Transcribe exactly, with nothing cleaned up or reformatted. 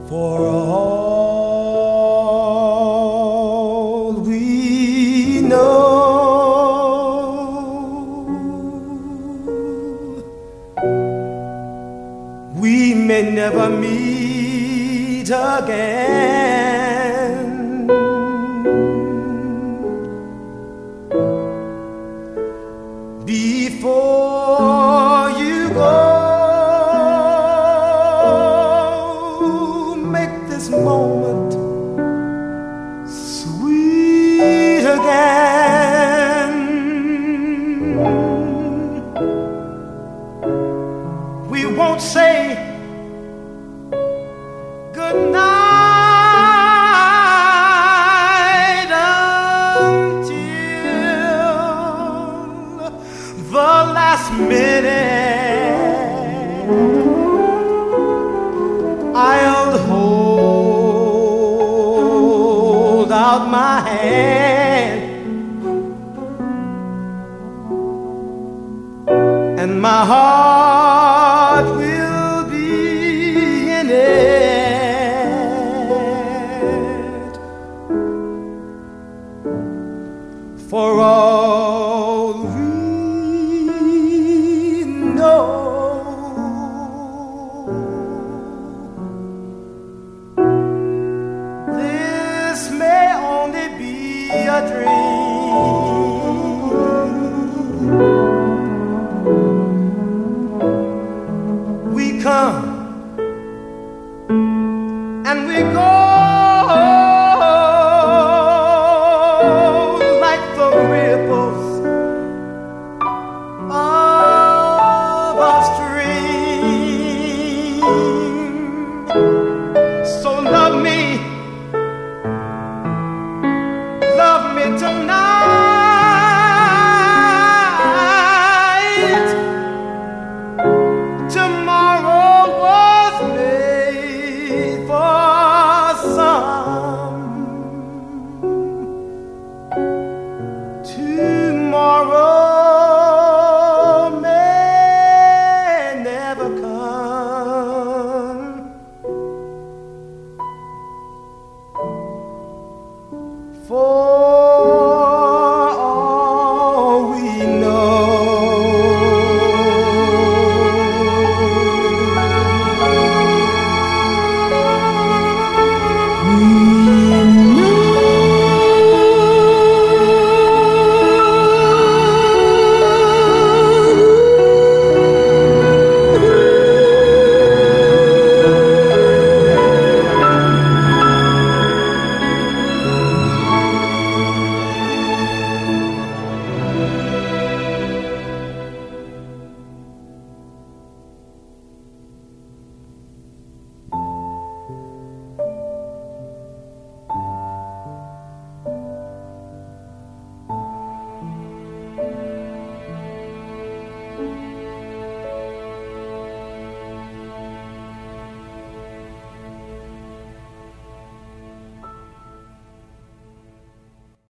For all we know, we may never meet again. Before you go, make this moment sweet again. We won't say good night until the last minute. I'll hold out my hand, and my heart will be in it. For all we know, this may only be a dream. We come and we go.